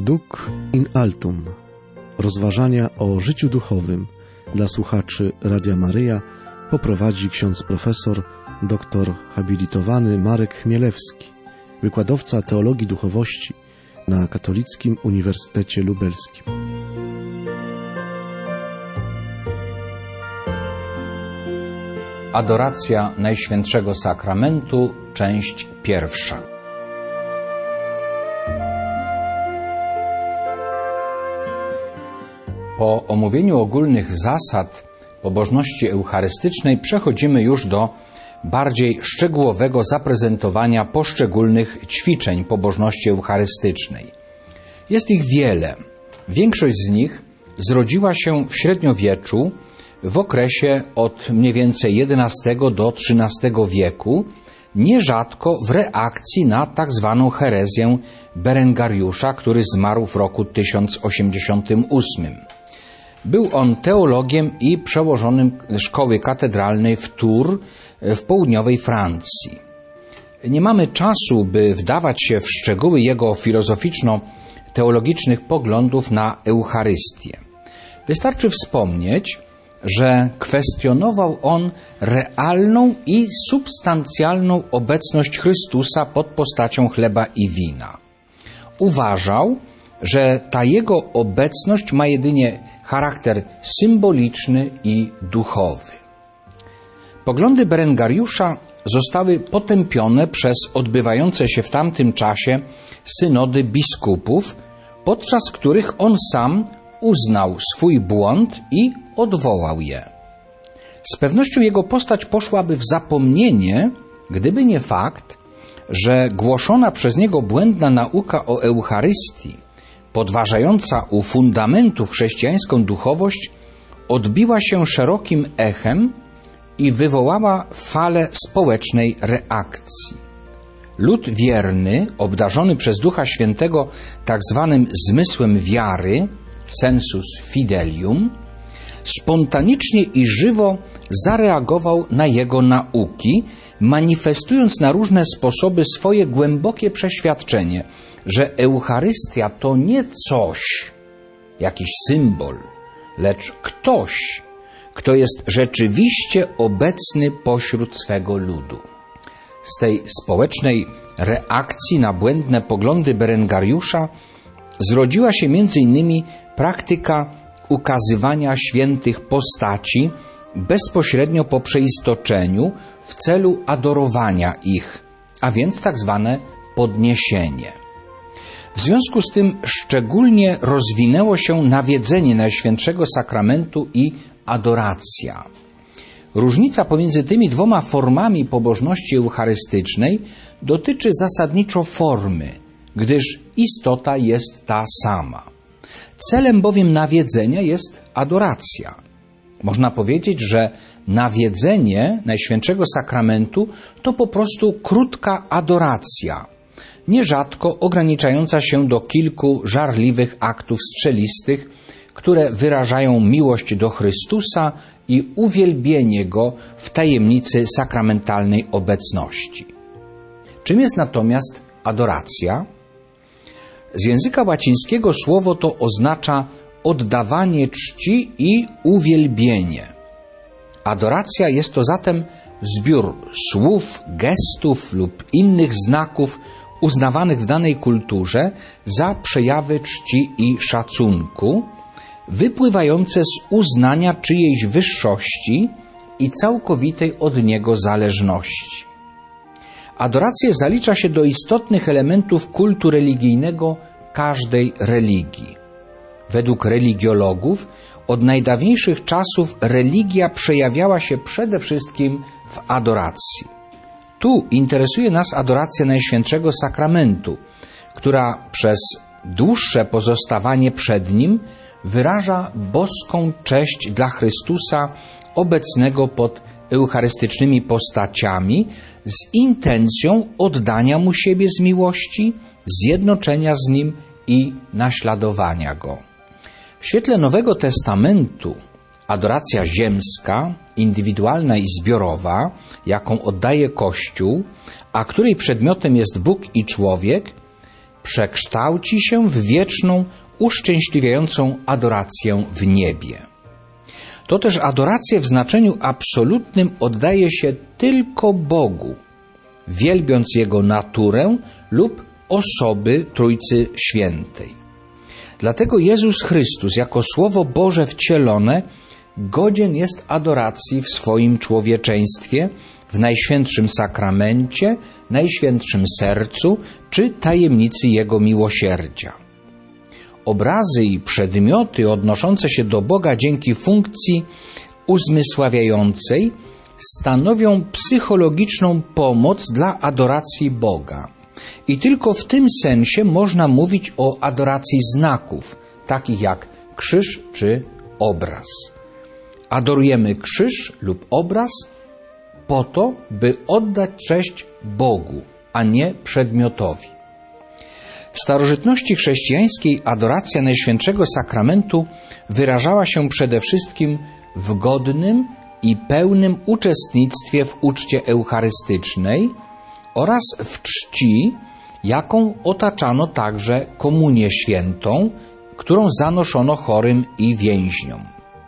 Traduc in altum. Rozważania o życiu duchowym dla słuchaczy Radia Maryja poprowadzi ksiądz profesor doktor habilitowany Marek Chmielewski, wykładowca teologii duchowości na Katolickim Uniwersytecie Lubelskim. Adoracja Najświętszego Sakramentu, część pierwsza. Po omówieniu ogólnych zasad pobożności eucharystycznej przechodzimy już do bardziej szczegółowego zaprezentowania poszczególnych ćwiczeń pobożności eucharystycznej. Jest ich wiele. Większość z nich zrodziła się w średniowieczu w okresie od mniej więcej XI do XIII wieku, nierzadko w reakcji na tak zwaną herezję Berengariusza, który zmarł w roku 1088. Był on teologiem i przełożonym szkoły katedralnej w Tours w południowej Francji. Nie mamy czasu, by wdawać się w szczegóły jego filozoficzno-teologicznych poglądów na Eucharystię. Wystarczy wspomnieć, że kwestionował on realną i substancjalną obecność Chrystusa pod postacią chleba i wina. Uważał, że ta jego obecność ma jedynie charakter symboliczny i duchowy. Poglądy Berengariusza zostały potępione przez odbywające się w tamtym czasie synody biskupów, podczas których on sam uznał swój błąd i odwołał je. Z pewnością jego postać poszłaby w zapomnienie, gdyby nie fakt, że głoszona przez niego błędna nauka o Eucharystii, podważająca u fundamentów chrześcijańską duchowość, odbiła się szerokim echem i wywołała falę społecznej reakcji. Lud wierny, obdarzony przez Ducha Świętego tak zwanym zmysłem wiary, sensus fidelium, spontanicznie i żywo zareagował na jego nauki, manifestując na różne sposoby swoje głębokie przeświadczenie, że Eucharystia to nie coś, jakiś symbol, lecz ktoś, kto jest rzeczywiście obecny pośród swego ludu. Z tej społecznej reakcji na błędne poglądy Berengariusza zrodziła się m.in. praktyka ukazywania świętych postaci bezpośrednio po przeistoczeniu w celu adorowania ich, a więc tak zwane podniesienie. W związku z tym szczególnie rozwinęło się nawiedzenie Najświętszego Sakramentu i adoracja. Różnica pomiędzy tymi dwoma formami pobożności eucharystycznej dotyczy zasadniczo formy, gdyż istota jest ta sama. Celem bowiem nawiedzenia jest adoracja. Można powiedzieć, że nawiedzenie Najświętszego Sakramentu to po prostu krótka adoracja, nierzadko ograniczająca się do kilku żarliwych aktów strzelistych, które wyrażają miłość do Chrystusa i uwielbienie Go w tajemnicy sakramentalnej obecności. Czym jest natomiast adoracja? Z języka łacińskiego słowo to oznacza oddawanie czci i uwielbienie. Adoracja jest to zatem zbiór słów, gestów lub innych znaków uznawanych w danej kulturze za przejawy czci i szacunku, wypływające z uznania czyjejś wyższości i całkowitej od niego zależności. Adorację zalicza się do istotnych elementów kultu religijnego każdej religii. Według religiologów od najdawniejszych czasów religia przejawiała się przede wszystkim w adoracji. Tu interesuje nas adoracja Najświętszego Sakramentu, która przez dłuższe pozostawanie przed Nim wyraża boską cześć dla Chrystusa obecnego pod eucharystycznymi postaciami z intencją oddania Mu siebie z miłości, zjednoczenia z Nim i naśladowania Go. W świetle Nowego Testamentu adoracja ziemska, indywidualna i zbiorowa, jaką oddaje Kościół, a której przedmiotem jest Bóg i człowiek, przekształci się w wieczną, uszczęśliwiającą adorację w niebie. To też adorację w znaczeniu absolutnym oddaje się tylko Bogu, wielbiąc Jego naturę lub osoby Trójcy Świętej. Dlatego Jezus Chrystus jako Słowo Boże wcielone godzien jest adoracji w swoim człowieczeństwie, w Najświętszym Sakramencie, Najświętszym Sercu czy tajemnicy Jego miłosierdzia. Obrazy i przedmioty odnoszące się do Boga dzięki funkcji uzmysławiającej stanowią psychologiczną pomoc dla adoracji Boga. I tylko w tym sensie można mówić o adoracji znaków, takich jak krzyż czy obraz. Adorujemy krzyż lub obraz po to, by oddać cześć Bogu, a nie przedmiotowi. W starożytności chrześcijańskiej adoracja Najświętszego Sakramentu wyrażała się przede wszystkim w godnym i pełnym uczestnictwie w uczcie eucharystycznej oraz w czci, jaką otaczano także komunię świętą, którą zanoszono chorym i więźniom.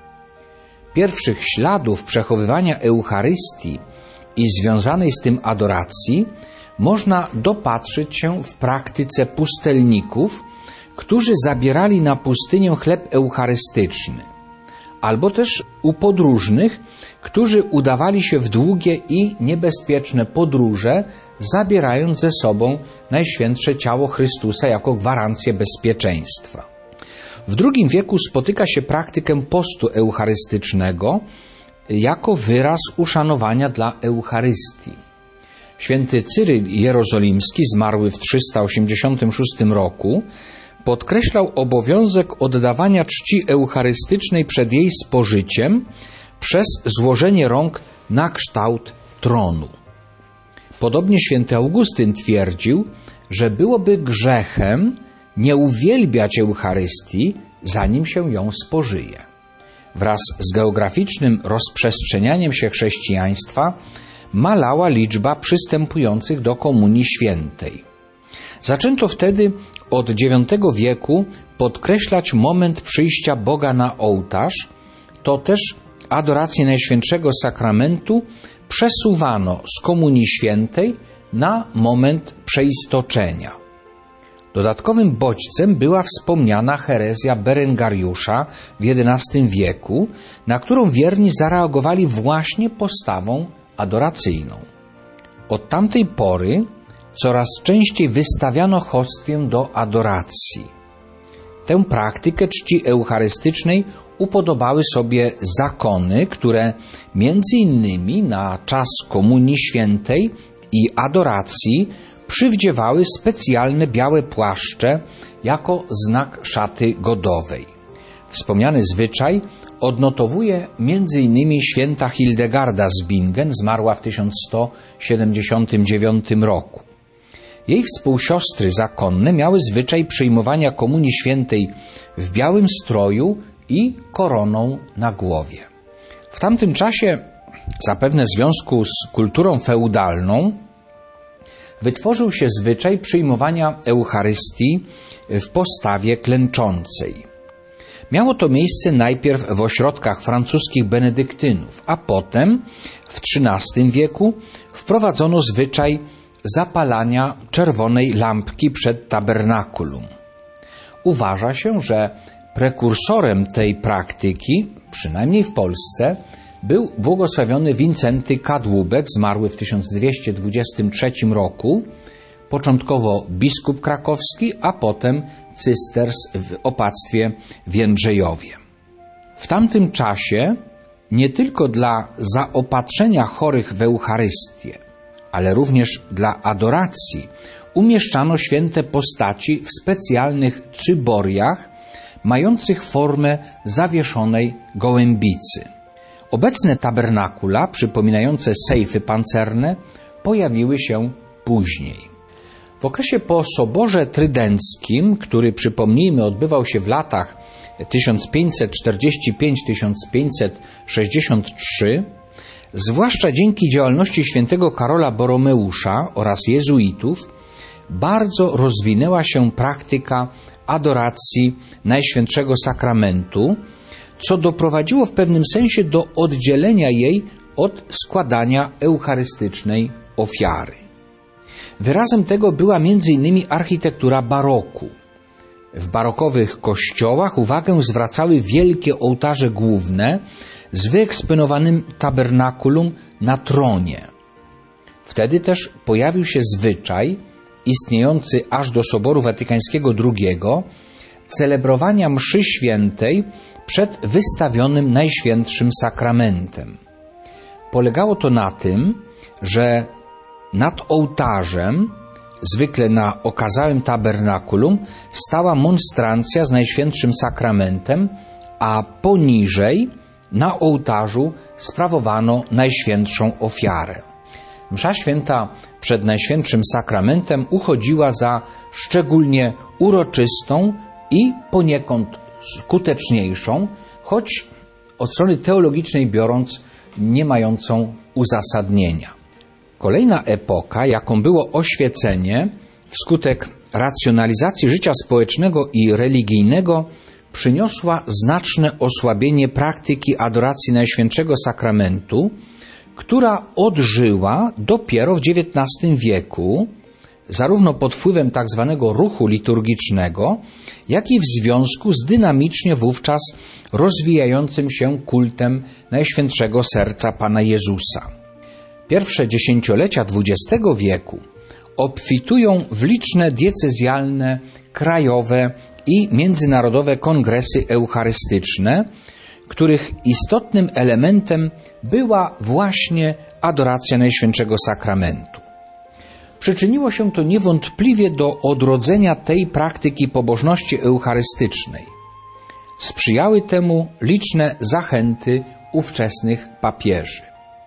Pierwszych śladów przechowywania Eucharystii i związanej z tym adoracji można dopatrzyć się w praktyce pustelników, którzy zabierali na pustynię chleb eucharystyczny, albo też u podróżnych, którzy udawali się w długie i niebezpieczne podróże, zabierając ze sobą Najświętsze Ciało Chrystusa jako gwarancję bezpieczeństwa. W II wieku spotyka się praktykę postu eucharystycznego jako wyraz uszanowania dla Eucharystii. Święty Cyryl Jerozolimski, zmarły w 386 roku, podkreślał obowiązek oddawania czci eucharystycznej przed jej spożyciem przez złożenie rąk na kształt tronu. Podobnie święty Augustyn twierdził, że byłoby grzechem nie uwielbiać Eucharystii, zanim się ją spożyje. Wraz z geograficznym rozprzestrzenianiem się chrześcijaństwa malała liczba przystępujących do Komunii Świętej. Zaczęto wtedy od IX wieku podkreślać moment przyjścia Boga na ołtarz, to też adorację Najświętszego Sakramentu przesuwano z Komunii Świętej na moment przeistoczenia. Dodatkowym bodźcem była wspomniana herezja Berengariusza w XI wieku, na którą wierni zareagowali właśnie postawą adoracyjną. Od tamtej pory coraz częściej wystawiano hostię do adoracji. Tę praktykę czci eucharystycznej upodobały sobie zakony, które między innymi na czas Komunii Świętej i adoracji przywdziewały specjalne białe płaszcze jako znak szaty godowej. Wspomniany zwyczaj odnotowuje m.in. święta Hildegarda z Bingen, zmarła w 1179 roku. Jej współsiostry zakonne miały zwyczaj przyjmowania Komunii Świętej w białym stroju i koroną na głowie. W tamtym czasie, zapewne w związku z kulturą feudalną, wytworzył się zwyczaj przyjmowania Eucharystii w postawie klęczącej. Miało to miejsce najpierw w ośrodkach francuskich benedyktynów, a potem w XIII wieku wprowadzono zwyczaj zapalania czerwonej lampki przed tabernakulum. Uważa się, że prekursorem tej praktyki, przynajmniej w Polsce, był błogosławiony Wincenty Kadłubek, zmarły w 1223 roku, początkowo biskup krakowski, a potem cysters w opactwie w Jędrzejowie. W tamtym czasie nie tylko dla zaopatrzenia chorych w Eucharystię, ale również dla adoracji umieszczano święte postaci w specjalnych cyboriach mających formę zawieszonej gołębicy. Obecne tabernakula, przypominające sejfy pancerne, pojawiły się później. W okresie po Soborze Trydenckim, który, przypomnijmy, odbywał się w latach 1545-1563, zwłaszcza dzięki działalności świętego Karola Boromeusza oraz jezuitów, bardzo rozwinęła się praktyka adoracji Najświętszego Sakramentu, co doprowadziło w pewnym sensie do oddzielenia jej od składania eucharystycznej ofiary. Wyrazem tego była m.in. architektura baroku. W barokowych kościołach uwagę zwracały wielkie ołtarze główne z wyeksponowanym tabernakulum na tronie. Wtedy też pojawił się zwyczaj, istniejący aż do Soboru Watykańskiego II, celebrowania mszy świętej przed wystawionym Najświętszym Sakramentem. Polegało to na tym, że nad ołtarzem, zwykle na okazałym tabernakulum, stała monstrancja z Najświętszym Sakramentem, a poniżej na ołtarzu sprawowano Najświętszą ofiarę. Msza święta przed Najświętszym Sakramentem uchodziła za szczególnie uroczystą i poniekąd skuteczniejszą, choć od strony teologicznej biorąc nie mającą uzasadnienia. Kolejna epoka, jaką było oświecenie, wskutek racjonalizacji życia społecznego i religijnego, przyniosła znaczne osłabienie praktyki adoracji Najświętszego Sakramentu, która odżyła dopiero w XIX wieku, zarówno pod wpływem tzw. ruchu liturgicznego, jak i w związku z dynamicznie wówczas rozwijającym się kultem Najświętszego Serca Pana Jezusa. Pierwsze dziesięciolecia XX wieku obfitują w liczne diecezjalne, krajowe i międzynarodowe kongresy eucharystyczne, których istotnym elementem była właśnie adoracja Najświętszego Sakramentu. Przyczyniło się to niewątpliwie do odrodzenia tej praktyki pobożności eucharystycznej. Sprzyjały temu liczne zachęty ówczesnych papieży.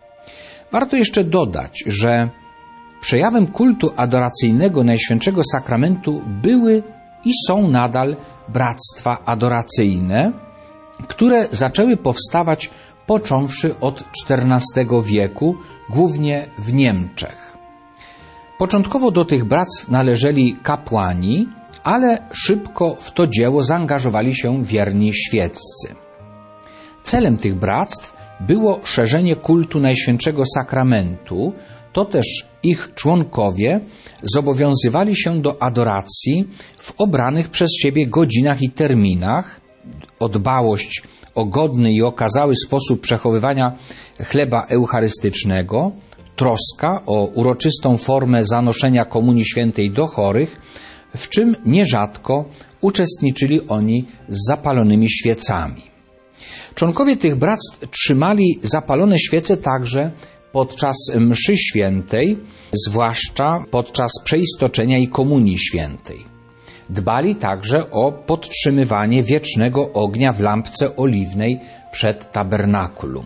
Warto jeszcze dodać, że przejawem kultu adoracyjnego Najświętszego Sakramentu były i są nadal bractwa adoracyjne, które zaczęły powstawać począwszy od XIV wieku, głównie w Niemczech. Początkowo do tych bractw należeli kapłani, ale szybko w to dzieło zaangażowali się wierni świeccy. Celem tych bractw było szerzenie kultu Najświętszego Sakramentu, to też ich członkowie zobowiązywali się do adoracji w obranych przez siebie godzinach i terminach. Dbałość o godny i okazały sposób przechowywania chleba eucharystycznego, troska o uroczystą formę zanoszenia Komunii Świętej do chorych, w czym nierzadko uczestniczyli oni z zapalonymi świecami. Członkowie tych bractw trzymali zapalone świece także podczas mszy świętej, zwłaszcza podczas przeistoczenia i Komunii Świętej. Dbali także o podtrzymywanie wiecznego ognia w lampce oliwnej przed tabernakulum.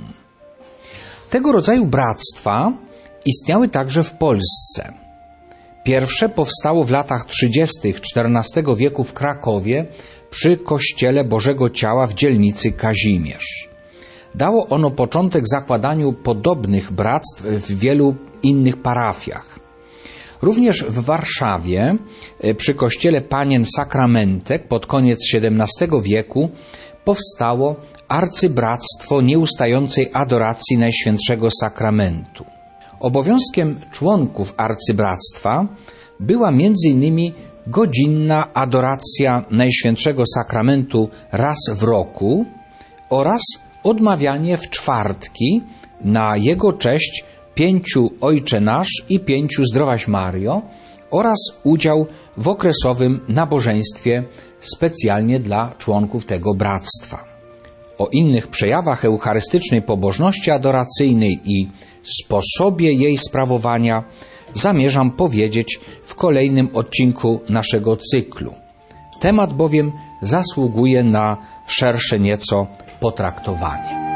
Tego rodzaju bractwa istniały także w Polsce. Pierwsze powstało w latach 30. XIV wieku w Krakowie przy Kościele Bożego Ciała w dzielnicy Kazimierz. Dało ono początek zakładaniu podobnych bractw w wielu innych parafiach. Również w Warszawie przy Kościele Panien Sakramentek pod koniec XVII wieku powstało arcybractwo nieustającej adoracji Najświętszego Sakramentu. Obowiązkiem członków arcybractwa była m.in. godzinna adoracja Najświętszego Sakramentu raz w roku oraz odmawianie w czwartki na jego cześć 5 Ojcze Nasz i 5 Zdrowaś Mario oraz udział w okresowym nabożeństwie specjalnie dla członków tego bractwa. O innych przejawach eucharystycznej pobożności adoracyjnej i sposobie jej sprawowania zamierzam powiedzieć w kolejnym odcinku naszego cyklu. Temat bowiem zasługuje na szersze nieco potraktowanie.